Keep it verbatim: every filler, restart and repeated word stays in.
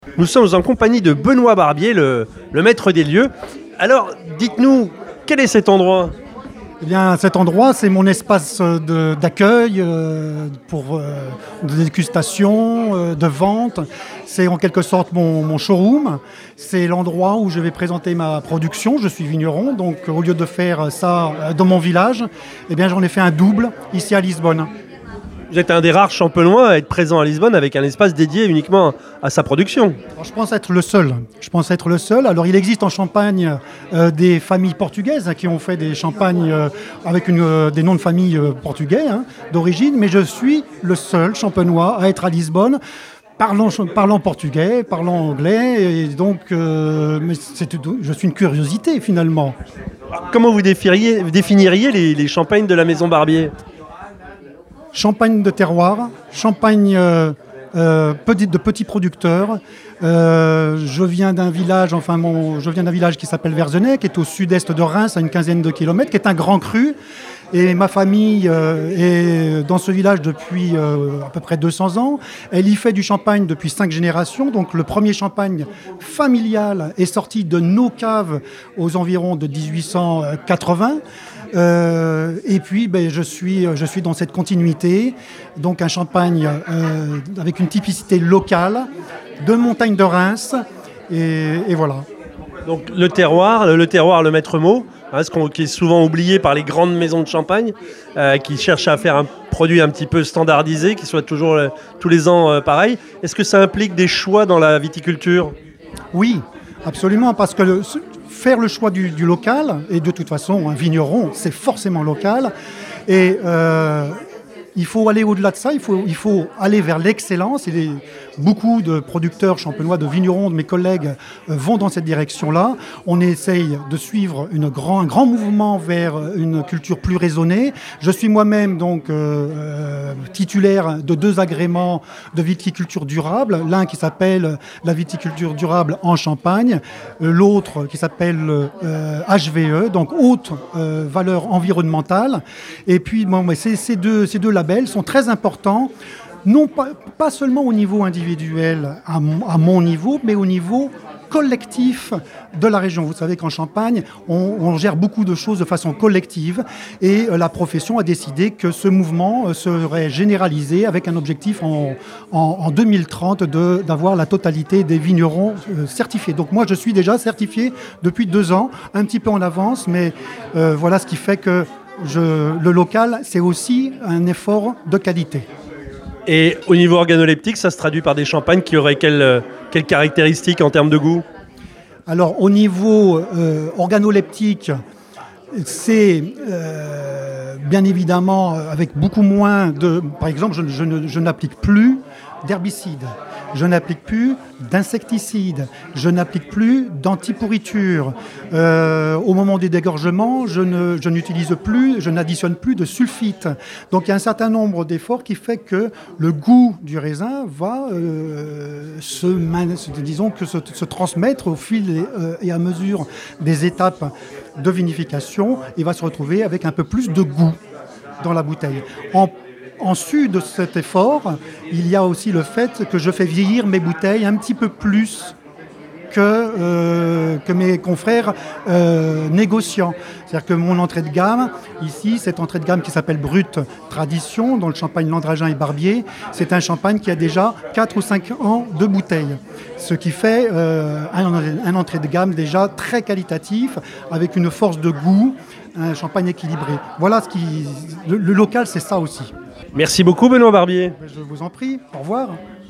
Nous sommes en compagnie de Benoît Barbier, le, le maître des lieux. Alors, dites-nous, quel est cet endroit ? Eh bien, cet endroit, c'est mon espace de, d'accueil euh, pour euh, de dégustation, euh, de vente. C'est en quelque sorte mon, mon showroom. C'est l'endroit où je vais présenter ma production. Je suis vigneron, donc au lieu de faire ça dans mon village, eh bien, j'en ai fait un double ici à Lisbonne. Vous êtes un des rares champenois à être présent à Lisbonne avec un espace dédié uniquement à sa production. Alors, je pense être le seul. Je pense être le seul. Alors, il existe en Champagne euh, des familles portugaises hein, qui ont fait des champagnes euh, avec une, euh, des noms de famille euh, portugais hein, d'origine, mais je suis le seul champenois à être à Lisbonne. Parlant, parlant portugais, parlant anglais, et donc euh, mais c'est, je suis une curiosité finalement. Comment vous définiriez, vous définiriez les, les champagnes de la maison Barbier ? Champagne de terroir, champagne euh, euh, petit, de petits producteurs. Euh, je viens d'un village, enfin mon, je viens d'un village qui s'appelle Verzenay, qui est au sud-est de Reims, à une quinzaine de kilomètres, qui est un grand cru. Et ma famille euh, est dans ce village depuis euh, à peu près deux cents ans. Elle y fait du champagne depuis cinq générations. Donc le premier champagne familial est sorti de nos caves aux environs de dix-huit cent quatre-vingts. Euh, et puis ben, je, suis, je suis dans cette continuité, donc un champagne euh, avec une typicité locale de montagne de Reims, et, et voilà. Donc le terroir, le, le terroir, le maître mot, hein, ce qu'on, qui est souvent oublié par les grandes maisons de champagne, euh, qui cherchent à faire un produit un petit peu standardisé, qui soit toujours euh, tous les ans euh, pareil. Est-ce que ça implique des choix dans la viticulture ? Oui, absolument, parce que le, faire le choix du, du local, et de toute façon, un vigneron, c'est forcément local, et euh, il faut aller au-delà de ça, il faut, il faut aller vers l'excellence, et les, beaucoup de producteurs champenois, de vignerons, de mes collègues euh, vont dans cette direction-là. On essaye de suivre une grand, un grand mouvement vers une culture plus raisonnée. Je suis moi-même donc euh, euh, titulaire de deux agréments de viticulture durable, l'un qui s'appelle la viticulture durable en Champagne, l'autre qui s'appelle euh, H V E, donc haute euh, valeur environnementale. Et puis bon, mais ces, ces, deux, ces deux labels sont très importants, non pas, pas seulement au niveau individuel, à mon, à mon niveau, mais au niveau collectif de la région. Vous savez qu'en Champagne, on, on gère beaucoup de choses de façon collective, et euh, la profession a décidé que ce mouvement euh, serait généralisé avec un objectif en, en, en deux mille trente de, d'avoir la totalité des vignerons euh, certifiés. Donc moi, je suis déjà certifié depuis deux ans, un petit peu en avance, mais euh, voilà ce qui fait que je, le local, c'est aussi un effort de qualité. Et au niveau organoleptique, ça se traduit par des champagnes qui auraient quelles, quelles caractéristiques en termes de goût ? Alors, au niveau euh, organoleptique, c'est euh, bien évidemment avec beaucoup moins de... Par exemple, je, je, ne, je n'applique plus d'herbicides, je n'applique plus d'insecticides, je n'applique plus d'antipourriture. Euh, au moment des dégorgements, je, ne, je n'utilise plus, je n'additionne plus de sulfite. Donc il y a un certain nombre d'efforts qui fait que le goût du raisin va euh, se, disons, que se, se transmettre au fil et, euh, et à mesure des étapes de vinification, et va se retrouver avec un peu plus de goût dans la bouteille. En En sus de cet effort, il y a aussi le fait que je fais vieillir mes bouteilles un petit peu plus que, euh, que mes confrères euh, négociants. C'est-à-dire que mon entrée de gamme, ici, cette entrée de gamme qui s'appelle Brut Tradition, dans le champagne Landragin et Barbier, c'est un champagne qui a déjà quatre ou cinq ans de bouteille. Ce qui fait euh, un, un entrée de gamme déjà très qualitatif, avec une force de goût, un champagne équilibré. Voilà ce qui... Le, le local, c'est ça aussi. Merci beaucoup Benoît Barbier. Je vous en prie, au revoir.